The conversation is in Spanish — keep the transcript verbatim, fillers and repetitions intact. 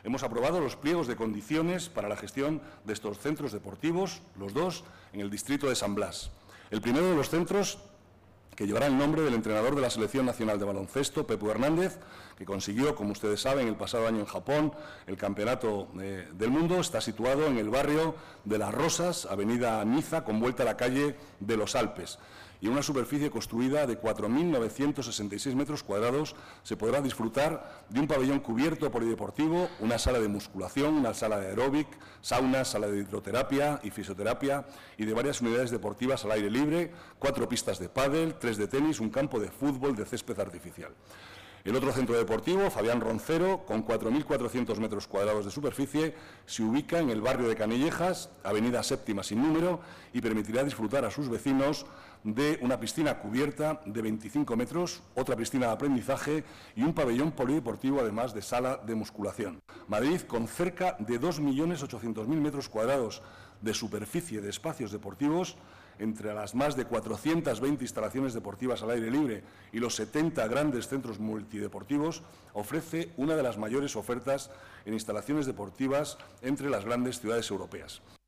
Hemos aprobado los pliegos de condiciones para la gestión de estos centros deportivos, los dos, en el distrito de San Blas. El primero de los centros, que llevará el nombre del entrenador de la Selección Nacional de Baloncesto, Pepu Hernández, que consiguió, como ustedes saben, el pasado año en Japón el Campeonato eh, del Mundo. Está situado en el barrio de Las Rosas, avenida Niza, con vuelta a la calle de los Alpes. Y en una superficie construida de cuatro mil novecientos sesenta y seis metros cuadrados se podrá disfrutar de un pabellón cubierto polideportivo, una sala de musculación, una sala de aeróbic, sauna, sala de hidroterapia y fisioterapia y de varias unidades deportivas al aire libre, cuatro pistas de pádel, tres de tenis, un campo de fútbol de césped artificial. El otro centro deportivo, Fabián Roncero, con cuatro mil cuatrocientos metros cuadrados de superficie, se ubica en el barrio de Canillejas, avenida Séptima sin número, y permitirá disfrutar a sus vecinos de una piscina cubierta de veinticinco metros, otra piscina de aprendizaje y un pabellón polideportivo, además de sala de musculación. Madrid, con cerca de dos millones ochocientos mil metros cuadrados de superficie de espacios deportivos, entre las más de cuatrocientas veinte instalaciones deportivas al aire libre y los setenta grandes centros multideportivos, ofrece una de las mayores ofertas en instalaciones deportivas entre las grandes ciudades europeas.